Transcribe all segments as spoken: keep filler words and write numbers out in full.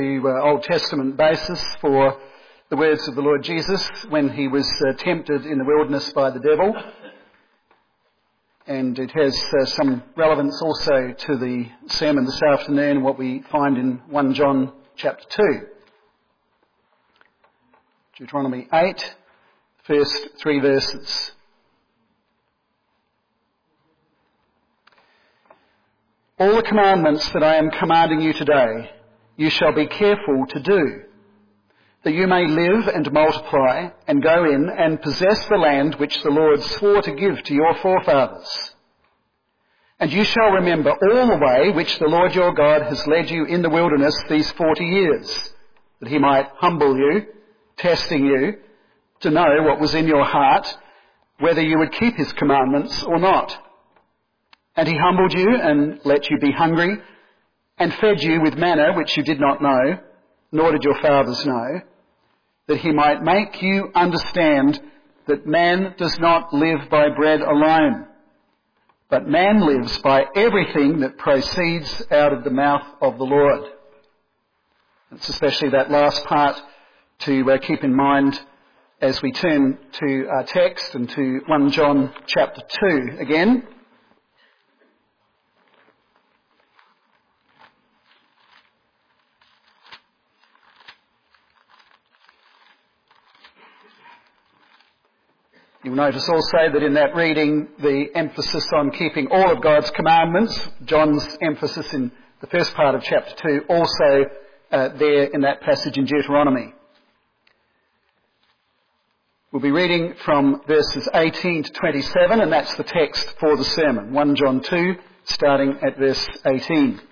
The uh, Old Testament basis for the words of the Lord Jesus when he was uh, tempted in the wilderness by the devil. And it has uh, some relevance also to the sermon this afternoon and what we find in First John chapter two. Deuteronomy eight, first three verses. All the commandments that I am commanding you today, you shall be careful to do, that you may live and multiply and go in and possess the land which the Lord swore to give to your forefathers. And you shall remember all the way which the Lord your God has led you in the wilderness these forty years, that he might humble you, testing you, to know what was in your heart, whether you would keep his commandments or not. And he humbled you and let you be hungry, and fed you with manna which you did not know, nor did your fathers know, that he might make you understand that man does not live by bread alone, but man lives by everything that proceeds out of the mouth of the Lord. It's especially that last part to uh, keep in mind as we turn to our text and to First John chapter two again. You'll notice also that in that reading, the emphasis on keeping all of God's commandments, John's emphasis in the first part of chapter two, also uh, there in that passage in Deuteronomy. We'll be reading from verses eighteen to twenty-seven, and that's the text for the sermon. First John two, starting at verse eighteen.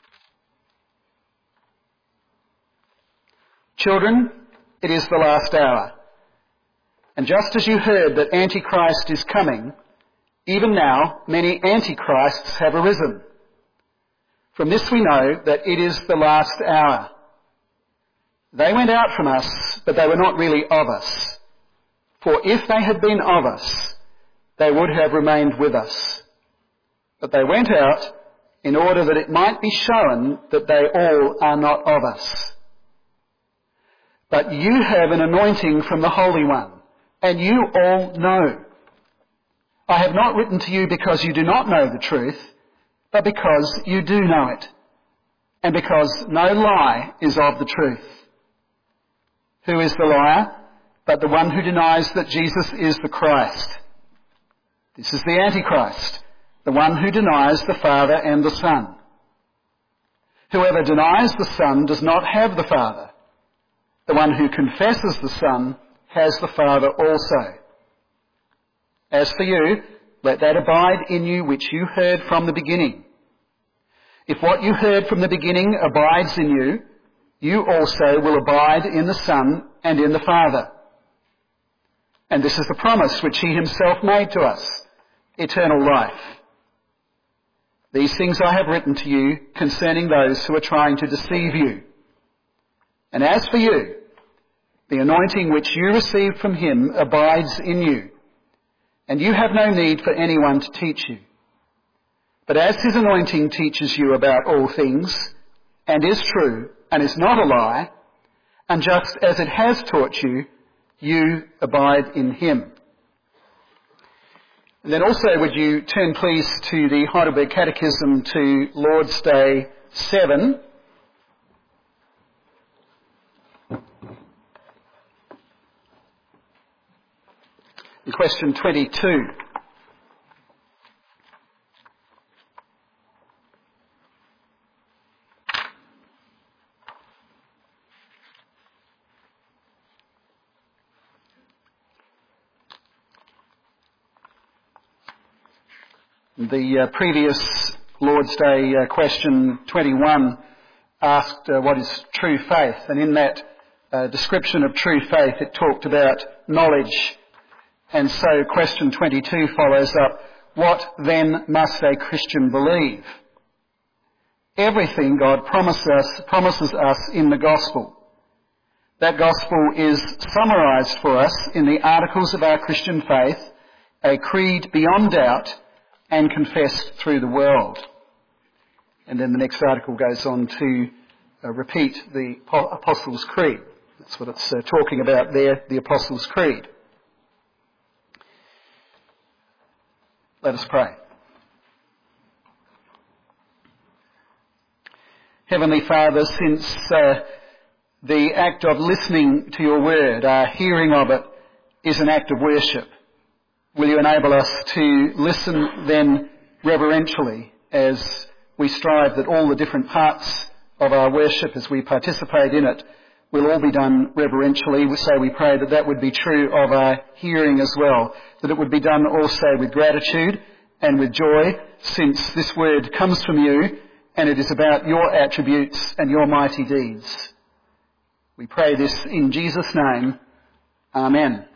Children, it is the last hour. And just as you heard that Antichrist is coming, even now many Antichrists have arisen. From this we know that it is the last hour. They went out from us, but they were not really of us. For if they had been of us, they would have remained with us. But they went out in order that it might be shown that they all are not of us. But you have an anointing from the Holy One, and you all know. I have not written to you because you do not know the truth, but because you do know it, and because no lie is of the truth. Who is the liar? But the one who denies that Jesus is the Christ. This is the Antichrist, the one who denies the Father and the Son. Whoever denies the Son does not have the Father. The one who confesses the Son has the Father also. As for you, let that abide in you which you heard from the beginning. If what you heard from the beginning abides in you, you also will abide in the Son and in the Father. And this is the promise which he himself made to us, eternal life. These things I have written to you concerning those who are trying to deceive you. And as for you, the anointing which you received from him abides in you, and you have no need for anyone to teach you. But as his anointing teaches you about all things, and is true, and is not a lie, and just as it has taught you, you abide in him. And then also would you turn please to the Heidelberg Catechism to Lord's Day seven. In question twenty-two. The uh, previous Lord's Day uh, question twenty-one asked uh, what is true faith, and in that uh, description of true faith it talked about knowledge. And so question twenty-two follows up, what then must a Christian believe? Everything God promises us, promises us in the gospel. That gospel is summarised for us in the articles of our Christian faith, a creed beyond doubt and confessed through the world. And then the next article goes on to uh, repeat the Apostles' Creed. That's what it's uh, talking about there, the Apostles' Creed. Let us pray. Heavenly Father, since uh, the act of listening to your word, our hearing of it, is an act of worship, will you enable us to listen then reverentially as we strive that all the different parts of our worship as we participate in it will all be done reverentially. So we pray that that would be true of our hearing as well, that it would be done also with gratitude and with joy, since this word comes from you and it is about your attributes and your mighty deeds. We pray this in Jesus' name. Amen.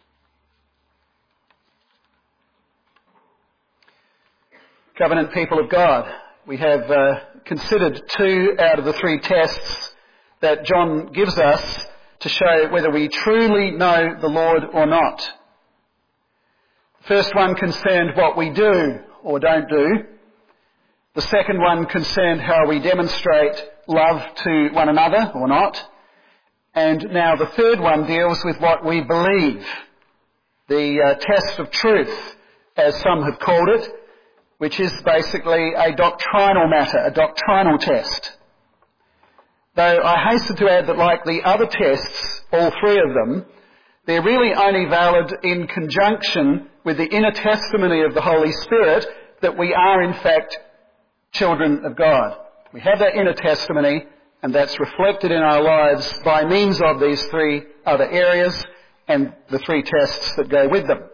Covenant people of God, we have uh, considered two out of the three tests that John gives us to show whether we truly know the Lord or not. The first one concerned what we do or don't do. The second one concerned how we demonstrate love to one another or not. And now the third one deals with what we believe, the uh, test of truth, as some have called it, which is basically a doctrinal matter, a doctrinal test. Though I hasten to add that like the other tests, all three of them, they're really only valid in conjunction with the inner testimony of the Holy Spirit that we are in fact children of God. We have that inner testimony, and that's reflected in our lives by means of these three other areas and the three tests that go with them.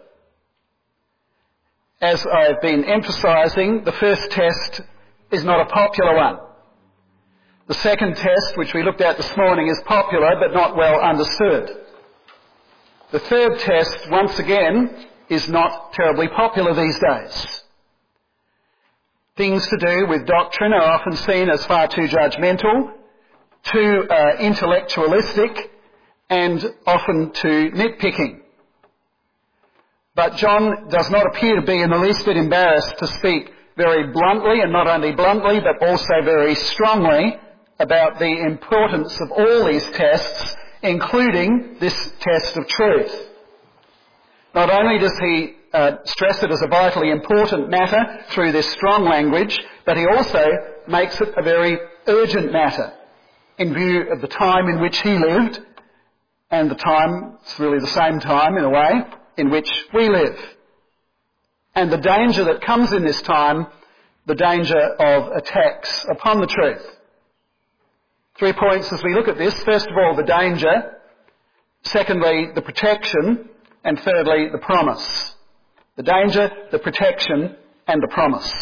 As I've been emphasising, the first test is not a popular one. The second test, which we looked at this morning, is popular but not well understood. The third test, once again, is not terribly popular these days. Things to do with doctrine are often seen as far too judgmental, too uh, intellectualistic, and often too nitpicking. But John does not appear to be in the least bit embarrassed to speak very bluntly, and not only bluntly, but also very strongly about the importance of all these tests, including this test of truth. Not only does he uh, stress it as a vitally important matter through this strong language, but he also makes it a very urgent matter in view of the time in which he lived and the time, it's really the same time in a way, in which we live. And the danger that comes in this time, the danger of attacks upon the truth. Three points as we look at this. First of all, the danger. Secondly, the protection. And thirdly, the promise. The danger, the protection, and the promise.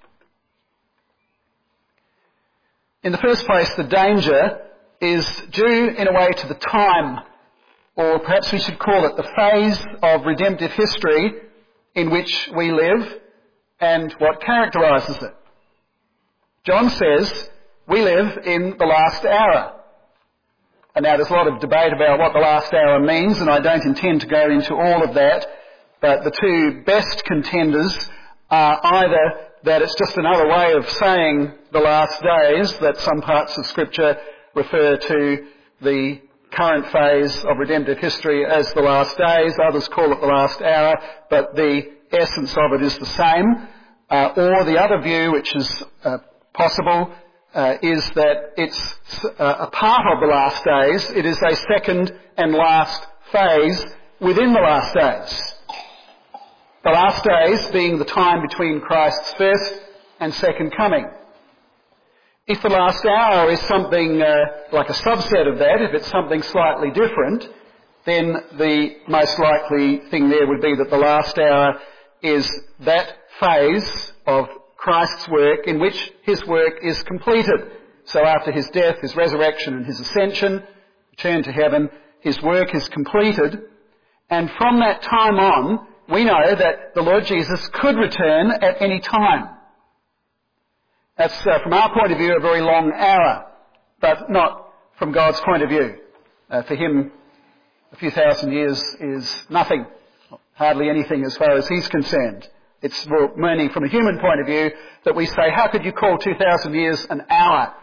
In the first place, the danger is due in a way to the time, or perhaps we should call it the phase of redemptive history in which we live and what characterises it. John says we live in the last hour. And now there's a lot of debate about what the last hour means, and I don't intend to go into all of that, but the two best contenders are either that it's just another way of saying the last days, that some parts of Scripture refer to the current phase of redemptive history as the last days, others call it the last hour, but the essence of it is the same. Uh, or the other view, which is uh, possible, uh, is that it's uh, a part of the last days. It is a second and last phase within the last days. The last days being the time between Christ's first and second coming. If the last hour is something uh, like a subset of that, if it's something slightly different, then the most likely thing there would be that the last hour is that phase of Christ's work in which his work is completed. So after his death, his resurrection and his ascension, return to heaven, his work is completed. And from that time on, we know that the Lord Jesus could return at any time. That's, uh, from our point of view, a very long hour, but not from God's point of view. Uh, for him, a few thousand years is nothing, hardly anything as far as he's concerned. It's more mainly from a human point of view that we say, how could you call two thousand years an hour?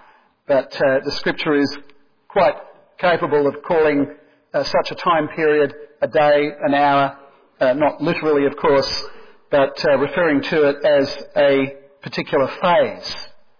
but uh, the Scripture is quite capable of calling uh, such a time period a day, an hour, uh, not literally of course, but uh, referring to it as a particular phase.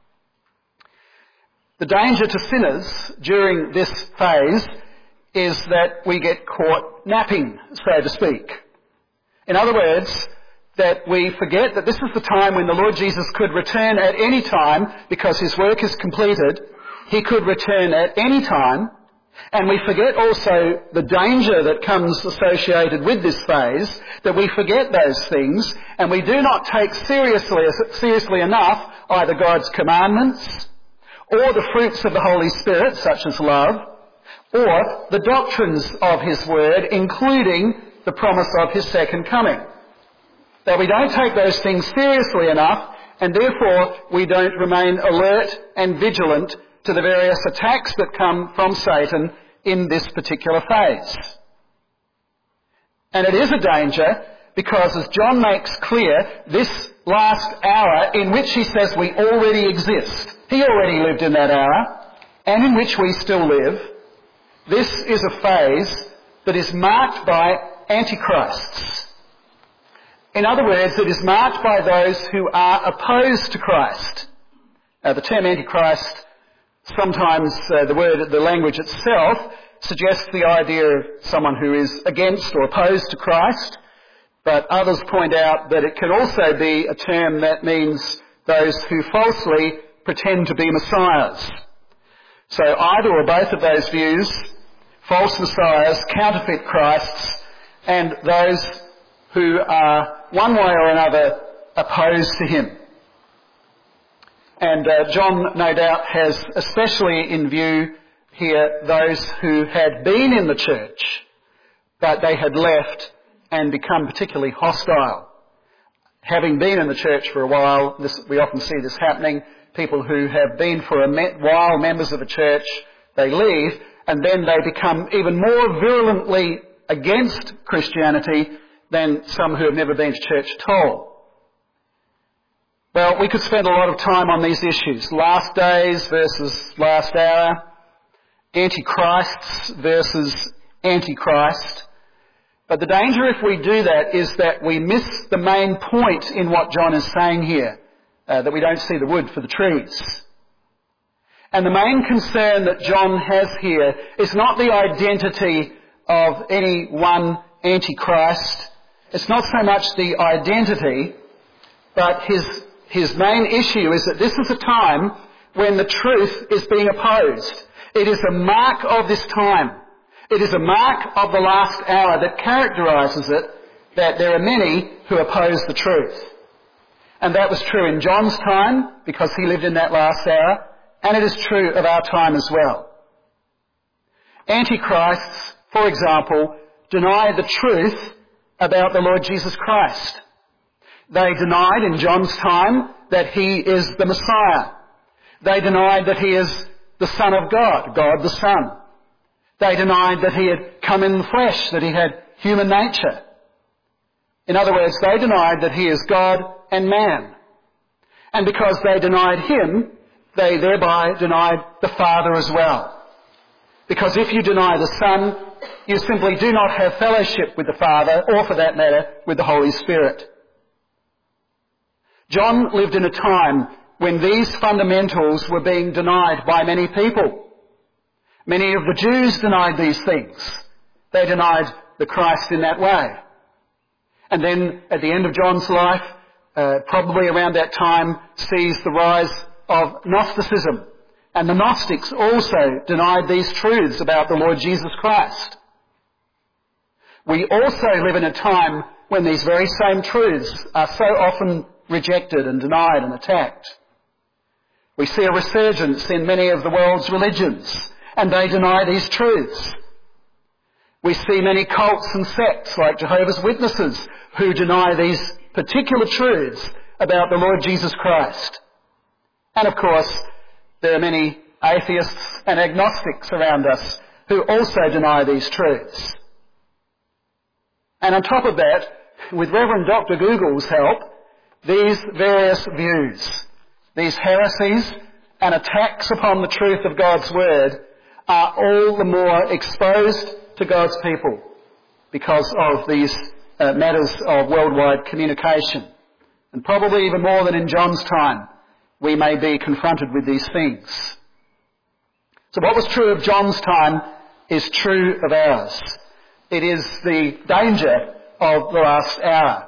The danger to sinners during this phase is that we get caught napping, so to speak. In other words, that we forget that this is the time when the Lord Jesus could return at any time because his work is completed. He could return at any time. And we forget also the danger that comes associated with this phase, that we forget those things and we do not take seriously, seriously enough either God's commandments or the fruits of the Holy Spirit, such as love, or the doctrines of his word, including the promise of his second coming. That we don't take those things seriously enough, and therefore we don't remain alert and vigilant to the various attacks that come from Satan in this particular phase. And it is a danger because, as John makes clear, this last hour in which he says we already exist, he already lived in that hour, and in which we still live, this is a phase that is marked by antichrists. In other words, it is marked by those who are opposed to Christ. Uh, the term antichrist, sometimes uh, the word, the language itself, suggests the idea of someone who is against or opposed to Christ, but others point out that it can also be a term that means those who falsely pretend to be messiahs. So either or both of those views, false messiahs, counterfeit Christs, and those who are one way or another opposed to him. And uh, John, no doubt, has especially in view here those who had been in the church, but they had left and become particularly hostile. Having been in the church for a while, this, we often see this happening. People who have been for a me- while members of a church, they leave, and then they become even more virulently against Christianity than some who have never been to church at all. Well, we could spend a lot of time on these issues. Last days versus last hour. Antichrists versus Antichrist. But the danger if we do that is that we miss the main point in what John is saying here. Uh, that we don't see the wood for the trees. And the main concern that John has here is not the identity of any one Antichrist. It's not so much the identity, but his his main issue is that this is a time when the truth is being opposed. It is a mark of this time. It is a mark of the last hour that characterises it, that there are many who oppose the truth. And that was true in John's time, because he lived in that last hour, and it is true of our time as well. Antichrists, for example, deny the truth about the Lord Jesus Christ. They denied in John's time that he is the Messiah. They denied that he is the Son of God, God the Son. They denied that he had come in the flesh, that he had human nature. In other words, they denied that he is God and man. And because they denied him, they thereby denied the Father as well. Because if you deny the Son, you simply do not have fellowship with the Father, or for that matter, with the Holy Spirit. John lived in a time when these fundamentals were being denied by many people. Many of the Jews denied these things. They denied the Christ in that way. And then at the end of John's life, uh, probably around that time, sees the rise of Gnosticism. And the Gnostics also denied these truths about the Lord Jesus Christ. We also live in a time when these very same truths are so often rejected and denied and attacked. We see a resurgence in many of the world's religions, and they deny these truths. We see many cults and sects like Jehovah's Witnesses who deny these particular truths about the Lord Jesus Christ. And of course, there are many atheists and agnostics around us who also deny these truths. And on top of that, with Reverend Doctor Google's help, these various views, these heresies and attacks upon the truth of God's Word are all the more exposed to God's people because of these uh, matters of worldwide communication. And probably even more than in John's time, we may be confronted with these things. So what was true of John's time is true of ours. It is the danger of the last hour.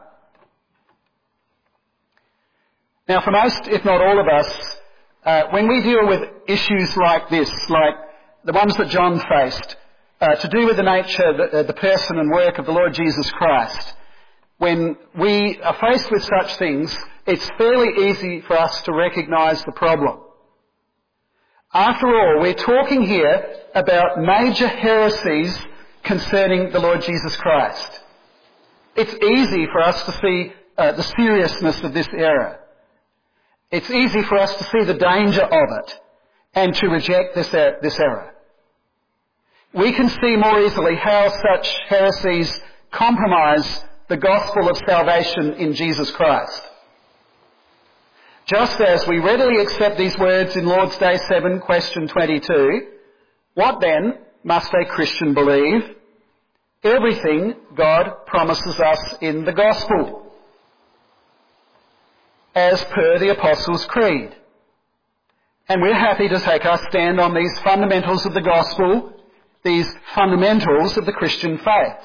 Now, for most, if not all of us, uh, when we deal with issues like this, like the ones that John faced, uh, to do with the nature, the, uh, the person and work of the Lord Jesus Christ, when we are faced with such things, it's fairly easy for us to recognise the problem. After all, we're talking here about major heresies concerning the Lord Jesus Christ. It's easy for us to see uh, the seriousness of this error. It's easy for us to see the danger of it and to reject this, er- this error. We can see more easily how such heresies compromise the gospel of salvation in Jesus Christ. Just as we readily accept these words in Lord's Day seven, question twenty-two, what then must a Christian believe? Everything God promises us in the gospel, as per the Apostles' Creed. And we're happy to take our stand on these fundamentals of the gospel, these fundamentals of the Christian faith.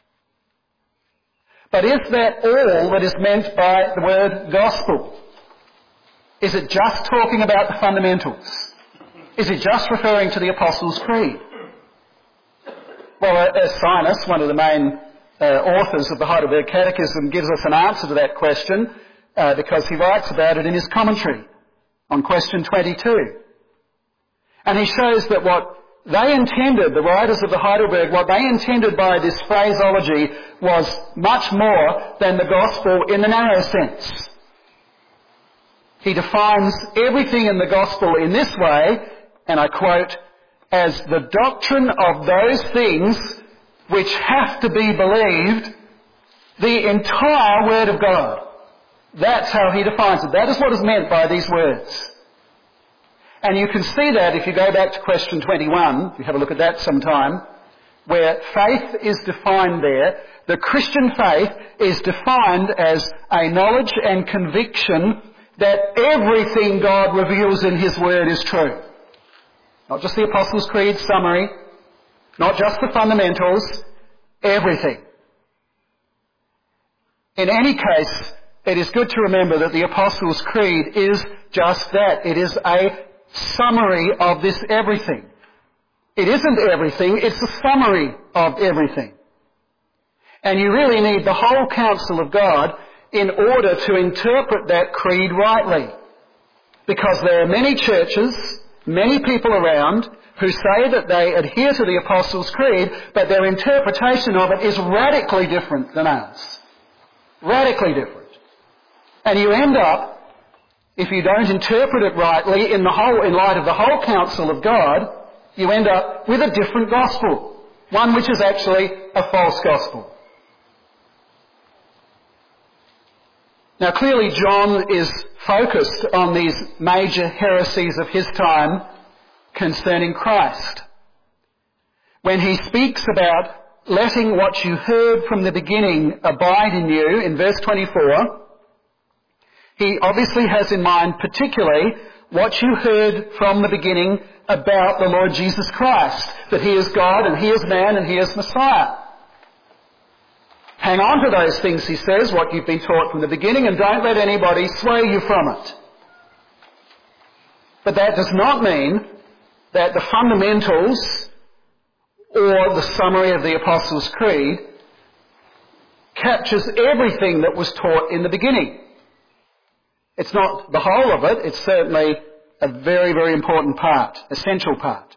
But is that all that is meant by the word gospel? Is it just talking about the fundamentals? Is it just referring to the Apostles' Creed? Well, as Sinus, one of the main uh, authors of the Heidelberg Catechism, gives us an answer to that question uh, because he writes about it in his commentary on question twenty-two. And he shows that what they intended, the writers of the Heidelberg, what they intended by this phraseology was much more than the gospel in the narrow sense. He defines everything in the gospel in this way, and I quote, as the doctrine of those things which have to be believed, the entire Word of God. That's how he defines it. That is what is meant by these words. And you can see that if you go back to question twenty-one, if you have a look at that sometime, where faith is defined there. The Christian faith is defined as a knowledge and conviction that everything God reveals in His Word is true. Not just the Apostles' Creed summary, not just the fundamentals, everything. In any case, it is good to remember that the Apostles' Creed is just that. It is a summary of this everything. It isn't everything, it's a summary of everything. And you really need the whole counsel of God in order to interpret that creed rightly. Because there are many churches, many people around who say that they adhere to the Apostles' Creed, but their interpretation of it is radically different than ours. Radically different. And you end up, if you don't interpret it rightly in the whole, in light of the whole counsel of God, you end up with a different gospel. One which is actually a false gospel. Now clearly John is focused on these major heresies of his time concerning Christ. When he speaks about letting what you heard from the beginning abide in you, in verse twenty-four, he obviously has in mind particularly what you heard from the beginning about the Lord Jesus Christ, that He is God and He is man and He is Messiah. Hang on to those things, he says, what you've been taught from the beginning, and don't let anybody sway you from it. But that does not mean that the fundamentals or the summary of the Apostles' Creed captures everything that was taught in the beginning. It's not the whole of it, it's certainly a very, very important part, essential part.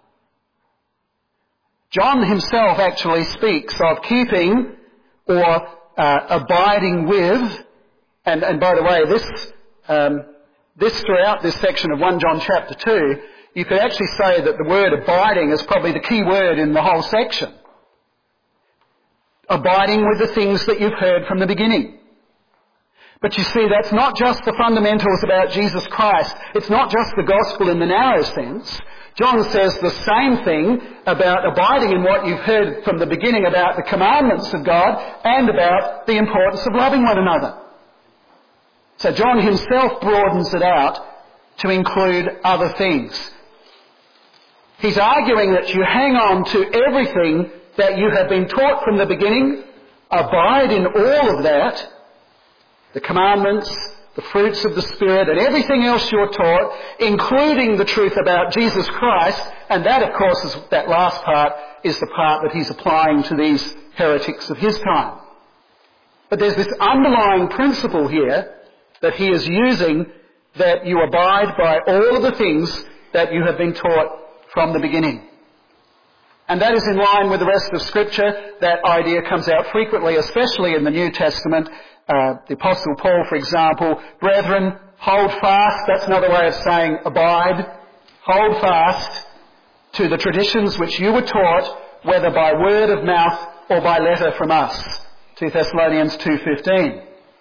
John himself actually speaks of keeping or uh, abiding with, and, and by the way, this um, this throughout this section of First John chapter two, you could actually say that the word abiding is probably the key word in the whole section. Abiding with the things that you've heard from the beginning. But you see, that's not just the fundamentals about Jesus Christ. It's not just the gospel in the narrow sense. John says the same thing about abiding in what you've heard from the beginning about the commandments of God and about the importance of loving one another. So John himself broadens it out to include other things. He's arguing that you hang on to everything that you have been taught from the beginning, abide in all of that, the commandments, the fruits of the Spirit, and everything else you're taught, including the truth about Jesus Christ, and that, of course, is that last part is the part that he's applying to these heretics of his time. But there's this underlying principle here that he is using, that you abide by all of the things that you have been taught from the beginning. And that is in line with the rest of Scripture. That idea comes out frequently, especially in the New Testament. Uh, the Apostle Paul, for example, brethren, hold fast. That's another way of saying abide. Hold fast to the traditions which you were taught, whether by word of mouth or by letter from us. Second Thessalonians two fifteen.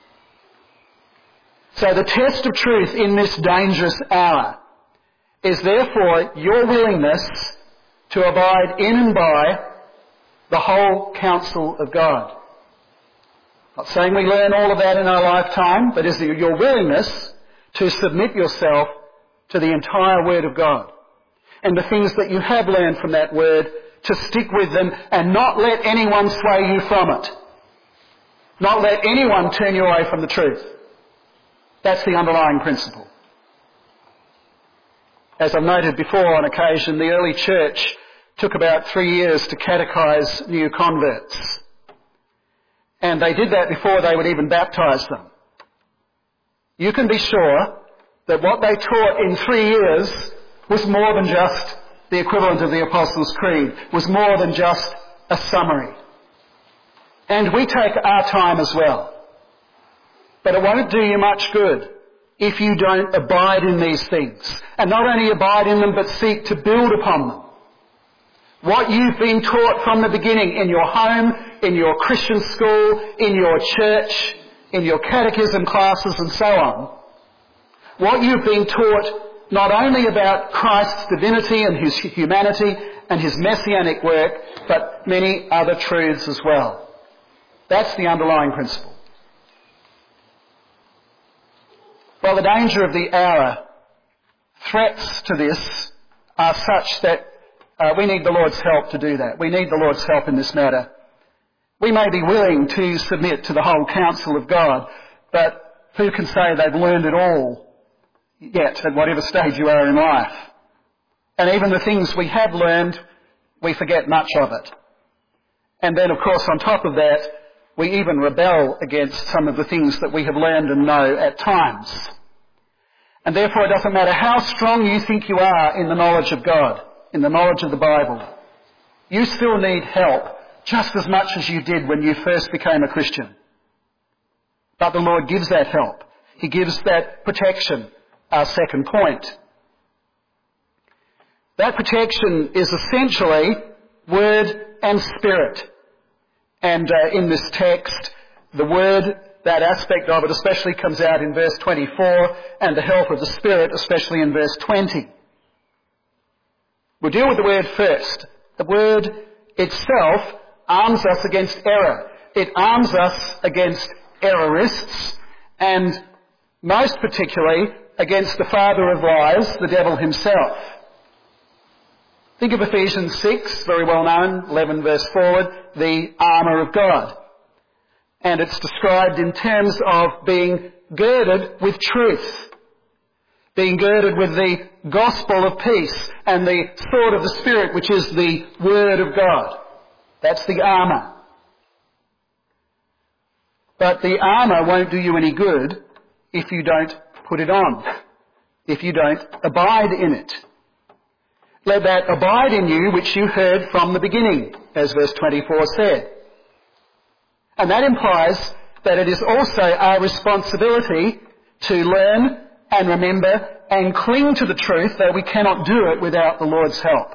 So the test of truth in this dangerous hour is therefore your willingness to abide in and by the whole counsel of God. Not saying we learn all of that in our lifetime, but is it your willingness to submit yourself to the entire Word of God and the things that you have learned from that Word, to stick with them and not let anyone sway you from it. Not let anyone turn you away from the truth. That's the underlying principle. As I've noted before on occasion, the early church took about three years to catechize new converts. And they did that before they would even baptize them. You can be sure that what they taught in three years was more than just the equivalent of the Apostles' Creed, was more than just a summary. And we take our time as well. But it won't do you much good if you don't abide in these things. And not only abide in them, but seek to build upon them. What you've been taught from the beginning in your home, in your Christian school, in your church, in your catechism classes and so on. What you've been taught not only about Christ's divinity and his humanity and his messianic work, but many other truths as well. That's the underlying principle. Well, the danger of the hour, threats to this are such that uh, we need the Lord's help to do that. We need the Lord's help in this matter. We may be willing to submit to the whole counsel of God, but who can say they've learned it all yet at whatever stage you are in life? And even the things we have learned, we forget much of it. And then, of course, on top of that, we even rebel against some of the things that we have learned and know at times. And therefore, it doesn't matter how strong you think you are in the knowledge of God, in the knowledge of the Bible, you still need help just as much as you did when you first became a Christian. But the Lord gives that help. He gives that protection, our second point. That protection is essentially Word and Spirit. And uh, in this text, the Word, that aspect of it especially comes out in verse twenty-four, and the help of the Spirit especially in verse twenty. We'll deal with the Word first. The Word itself arms us against error. It arms us against errorists, and most particularly against the father of lies, the devil himself. Think of Ephesians six, very well known, eleven verse forward, the armour of God. And it's described in terms of being girded with truth, being girded with the gospel of peace and the sword of the Spirit, which is the Word of God. That's the armour. But the armour won't do you any good if you don't put it on, if you don't abide in it. Let that abide in you which you heard from the beginning, as verse twenty-four said. And that implies that it is also our responsibility to learn and remember and cling to the truth, though we cannot do it without the Lord's help.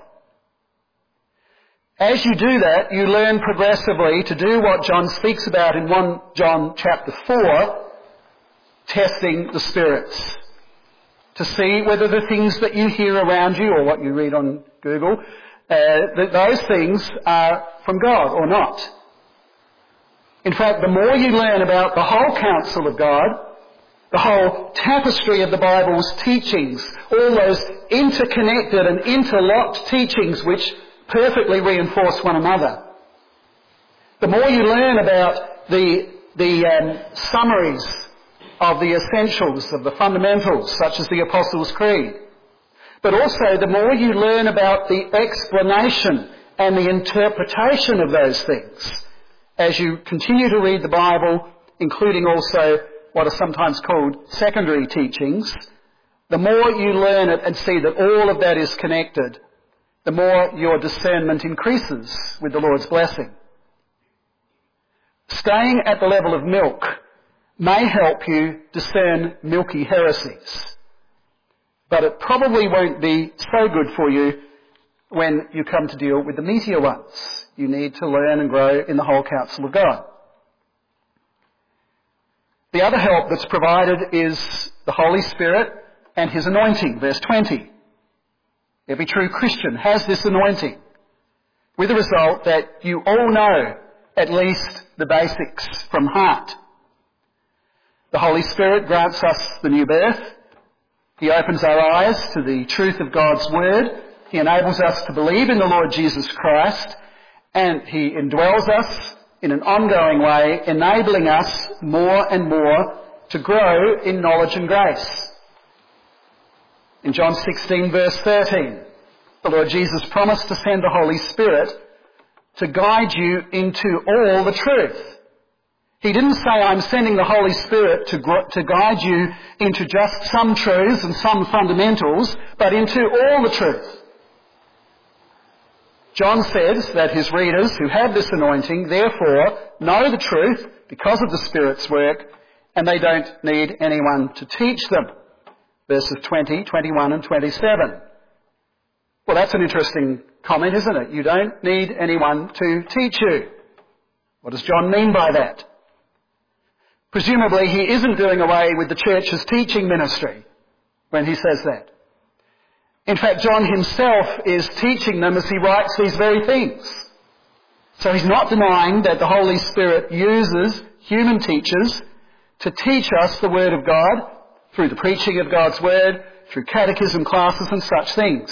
As you do that, you learn progressively to do what John speaks about in First John chapter four, testing the spirits to see whether the things that you hear around you or what you read on Google, uh, that those things are from God or not. In fact, the more you learn about the whole counsel of God, the whole tapestry of the Bible's teachings, all those interconnected and interlocked teachings which perfectly reinforce one another, the more you learn about the, the um, summaries of the essentials, of the fundamentals, such as the Apostles' Creed, but also the more you learn about the explanation and the interpretation of those things as you continue to read the Bible, including also what are sometimes called secondary teachings, the more you learn it and see that all of that is connected, the more your discernment increases with the Lord's blessing. Staying at the level of milk may help you discern milky heresies, but it probably won't be so good for you when you come to deal with the meatier ones. You need to learn and grow in the whole counsel of God. The other help that's provided is the Holy Spirit and His anointing, verse twenty. Every true Christian has this anointing, with the result that you all know at least the basics from heart. The Holy Spirit grants us the new birth. He opens our eyes to the truth of God's Word. He enables us to believe in the Lord Jesus Christ, and He indwells us in an ongoing way, enabling us more and more to grow in knowledge and grace. In John sixteen verse thirteen, the Lord Jesus promised to send the Holy Spirit to guide you into all the truth. He didn't say, I'm sending the Holy Spirit to, to guide you into just some truths and some fundamentals, but into all the truth. John says that his readers who have this anointing therefore know the truth because of the Spirit's work, and they don't need anyone to teach them. Verses twenty, twenty-one and twenty-seven. Well, that's an interesting comment, isn't it? You don't need anyone to teach you. What does John mean by that? Presumably he isn't doing away with the church's teaching ministry when he says that. In fact, John himself is teaching them as he writes these very things. So he's not denying that the Holy Spirit uses human teachers to teach us the Word of God through the preaching of God's Word, through catechism classes and such things.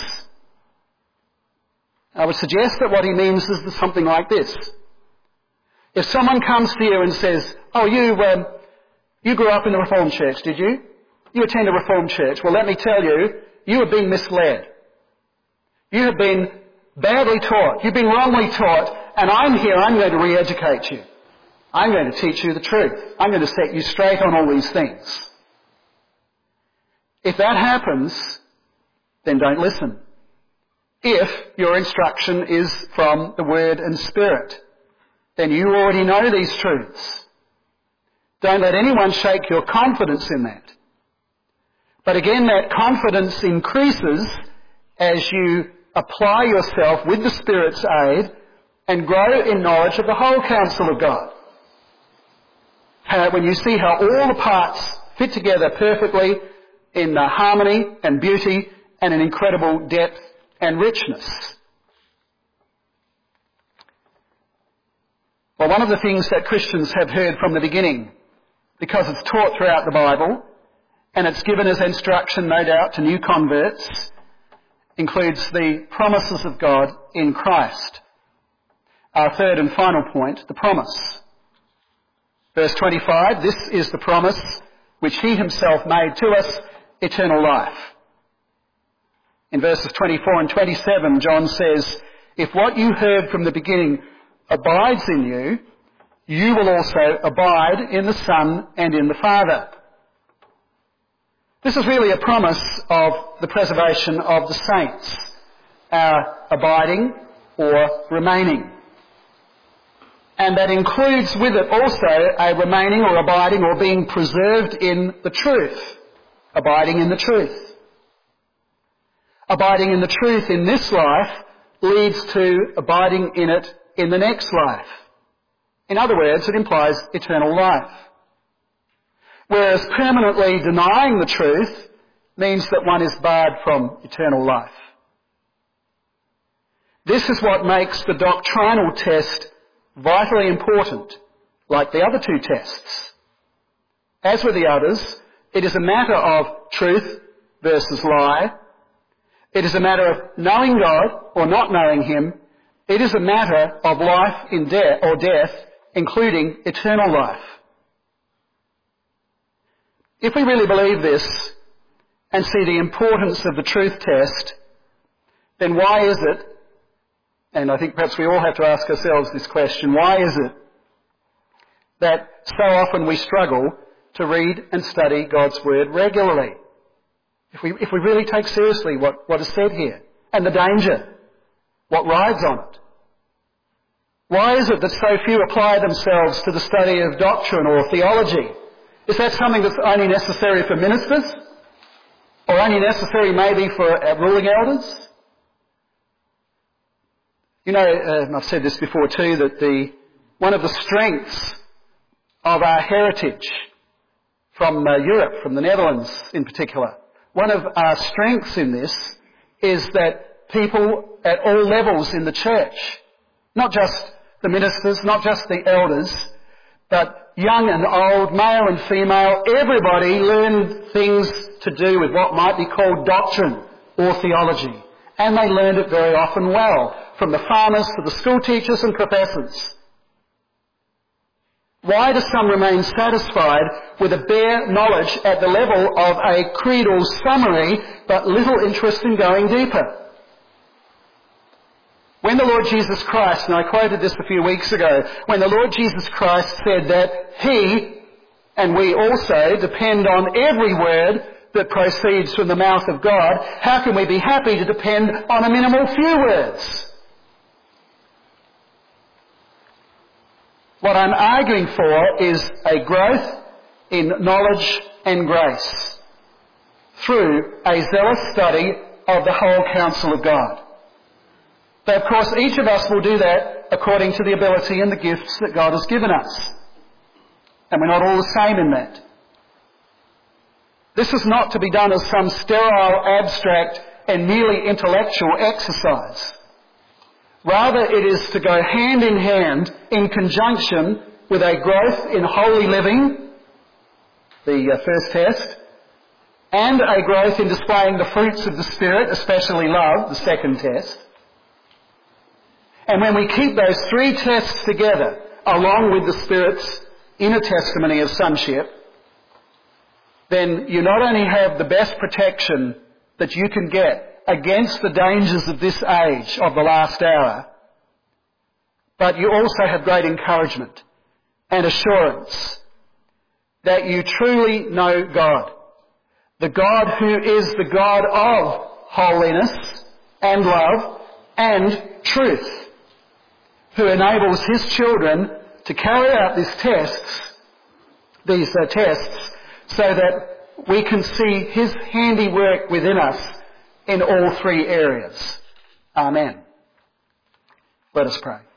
I would suggest that what he means is something like this. If someone comes to you and says, oh, you um, you grew up in the Reformed Church, did you? You attend a Reformed Church. Well, let me tell you, you have been misled. You have been badly taught. You've been wrongly taught, and I'm here, I'm going to re-educate you. I'm going to teach you the truth. I'm going to set you straight on all these things. If that happens, then don't listen. If your instruction is from the Word and Spirit, then you already know these truths. Don't let anyone shake your confidence in that. But again, that confidence increases as you apply yourself with the Spirit's aid and grow in knowledge of the whole counsel of God. How, when you see how all the parts fit together perfectly in uh, harmony and beauty and an incredible depth and richness. Well, one of the things that Christians have heard from the beginning, because it's taught throughout the Bible, and it's given as instruction, no doubt, to new converts, includes the promises of God in Christ. Our third and final point, the promise. Verse twenty-five, this is the promise which He Himself made to us, eternal life. In verses twenty-four and twenty-seven, John says, if what you heard from the beginning abides in you, you will also abide in the Son and in the Father. This is really a promise of the preservation of the saints, our abiding or remaining. And that includes with it also a remaining or abiding or being preserved in the truth, abiding in the truth. Abiding in the truth in this life leads to abiding in it in the next life. In other words, it implies eternal life. whereas permanently denying the truth means that one is barred from eternal life. This is what makes the doctrinal test vitally important, like the other two tests. As with the others, it is a matter of truth versus lie. It is a matter of knowing God or not knowing Him. It is a matter of life in death or death, including eternal life. If we really believe this and see the importance of the truth test, then why is it, and I think perhaps we all have to ask ourselves this question, why is it that so often we struggle to read and study God's Word regularly? If we, if we really take seriously what, what is said here, and the danger, what rides on it. Why is it that so few apply themselves to the study of doctrine or theology? Is that something that's only necessary for ministers? Or only necessary maybe for ruling elders? You know, uh, I've said this before too, that the one of the strengths of our heritage from uh, Europe, from the Netherlands in particular, one of our strengths in this is that people at all levels in the church, not just the ministers, not just the elders, but young and old, male and female, everybody learned things to do with what might be called doctrine or theology. And they learned it very often well, from the farmers to the school teachers and professors. Why do some remain satisfied with a bare knowledge at the level of a creedal summary, but little interest in going deeper? When the Lord Jesus Christ, and I quoted this a few weeks ago, when the Lord Jesus Christ said that He, and we also, depend on every word that proceeds from the mouth of God, how can we be happy to depend on a minimal few words? What I'm arguing for is a growth in knowledge and grace through a zealous study of the whole counsel of God. But of course each of us will do that according to the ability and the gifts that God has given us. And we're not all the same in that. This is not to be done as some sterile, abstract and merely intellectual exercise. Rather, it is to go hand in hand in conjunction with a growth in holy living, the uh, first test, and a growth in displaying the fruits of the Spirit, especially love, the second test. And when we keep those three tests together, along with the Spirit's inner testimony of sonship, then you not only have the best protection that you can get against the dangers of this age, of the last hour, but you also have great encouragement and assurance that you truly know God, the God who is the God of holiness and love and truth, who enables His children to carry out these tests, these uh, tests, so that we can see His handiwork within us in all three areas. Amen. Let us pray.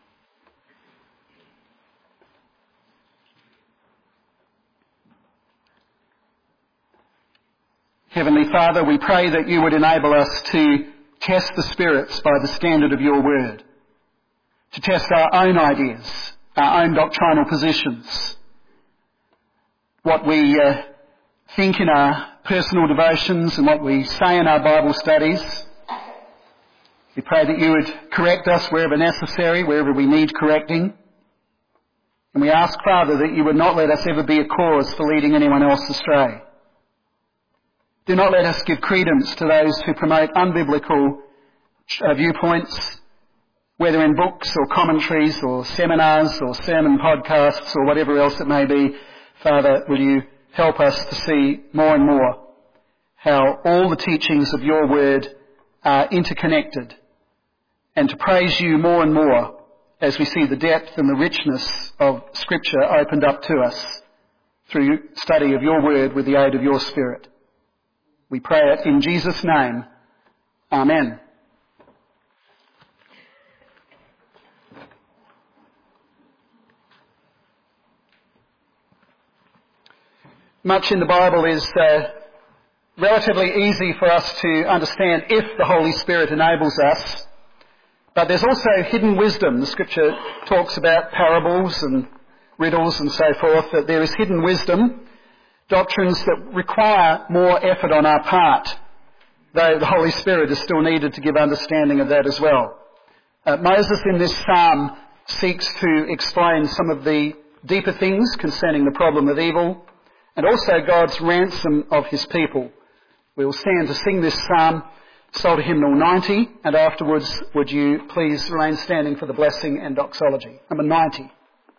Heavenly Father, we pray that you would enable us to test the spirits by the standard of your word, to test our own ideas, our own doctrinal positions, what we uh, think in our personal devotions and what we say in our Bible studies. We pray that you would correct us wherever necessary, wherever we need correcting. And we ask, Father, that you would not let us ever be a cause for leading anyone else astray. Do not let us give credence to those who promote unbiblical uh, viewpoints, whether in books or commentaries or seminars or sermon podcasts or whatever else it may be. Father, will you help us to see more and more how all the teachings of your word are interconnected, and to praise you more and more as we see the depth and the richness of Scripture opened up to us through study of your word with the aid of your Spirit. We pray it in Jesus' name. Amen. Much in the Bible is uh, relatively easy for us to understand if the Holy Spirit enables us. But there's also hidden wisdom. The Scripture talks about parables and riddles and so forth, that there is hidden wisdom, doctrines that require more effort on our part, though the Holy Spirit is still needed to give understanding of that as well. Uh, Moses in this psalm seeks to explain some of the deeper things concerning the problem of evil and also God's ransom of his people. We will stand to sing this psalm, Psalter Hymnal ninety, and afterwards would you please remain standing for the blessing and doxology. Number ninety.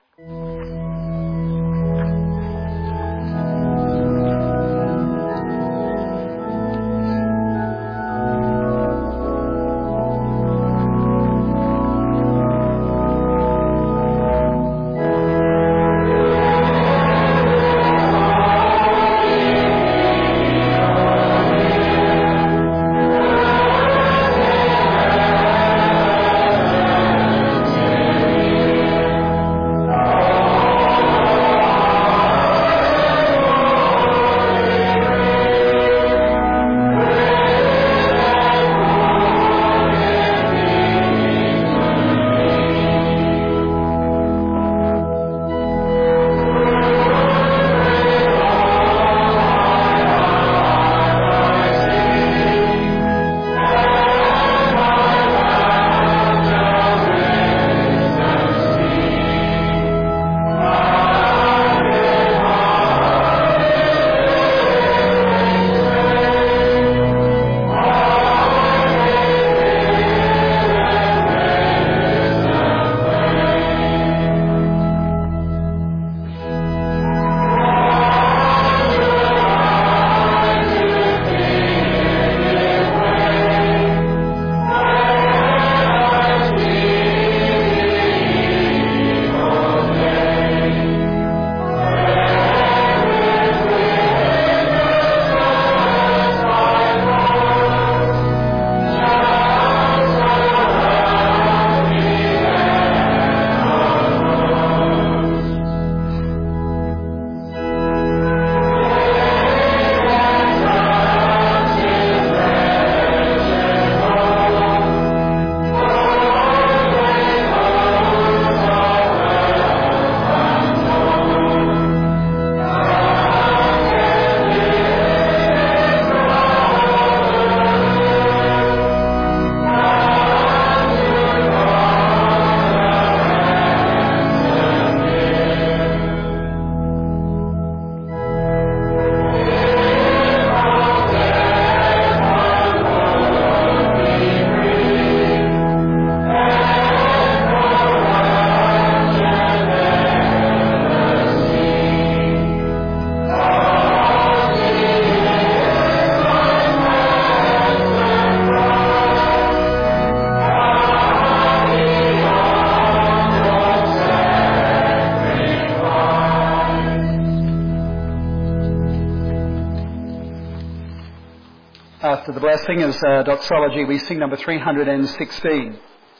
After the blessing as uh, doxology, we sing number three hundred sixteen.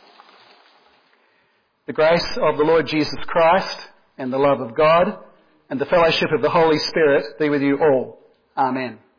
The grace of the Lord Jesus Christ and the love of God and the fellowship of the Holy Spirit be with you all. Amen.